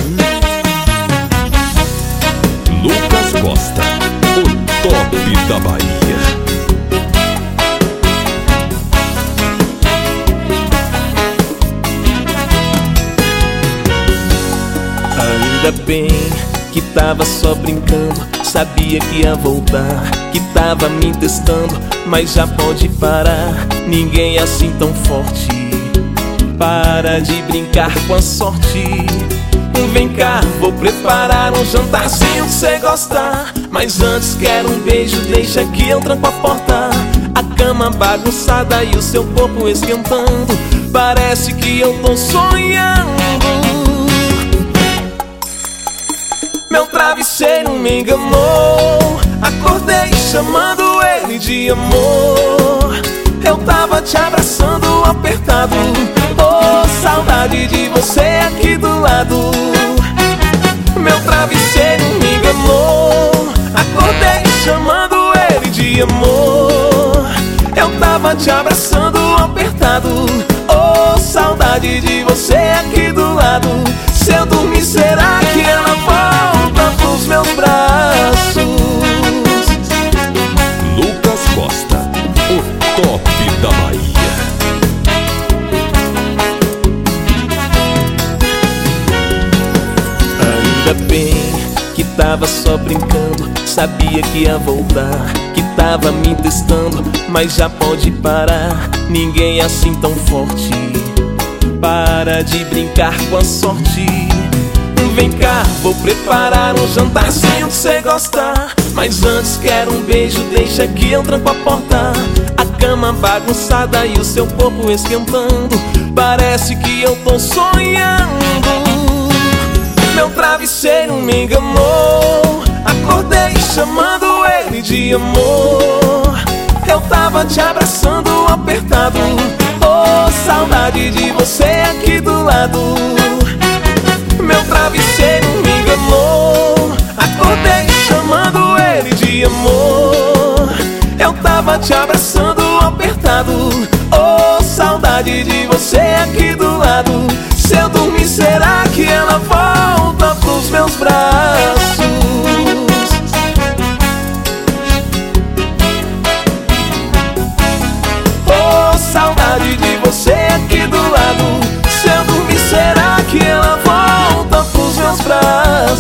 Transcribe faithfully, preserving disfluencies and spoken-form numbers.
Lucas Costa, o top da Bahia. Ainda bem que tava só brincando, sabia que ia voltar, que tava me testando, mas já pode parar, ninguém é assim tão forte. Para de brincar com a sorte. Vem cá, vou preparar um jantarzinho que cê gosta, mas antes quero um beijo, deixa que eu tranco a porta. A cama bagunçada e o seu corpo esquentando, parece que eu tô sonhando. Meu travesseiro me enganou, acordei chamando ele de amor. Eu tava te abraçando apertado, oh, saudade de você aqui do lado. Meu travesseiro me enganou, acordei chamando ele de amor. Eu tava te abraçando apertado, oh, saudade de você aqui do lado. Se eu dormir, será que ela volta pros meus braços? Lucas Costa, o top da Bahia. Ainda bem que tava só brincando, sabia que ia voltar, que tava me testando, mas já pode parar, ninguém é assim tão forte. Para de brincar com a sorte. Vem cá, vou preparar um jantarzinho que cê gosta, mas antes quero um beijo, deixa que eu tranco a porta. A cama bagunçada e o seu corpo esquentando, parece que eu tô sonhando. Meu travesseiro me enganou, acordei chamando ele de amor. Eu tava te abraçando apertado, oh, saudade de você aqui do lado. Meu travesseiro me enganou, acordei chamando ele de amor. Eu tava te abraçando apertado, oh, saudade de você aqui do lado. Se eu dormir, será que ela volta pros meus braços? Oh, saudade de você aqui do lado. Se eu dormir, será que ela volta pros meus braços?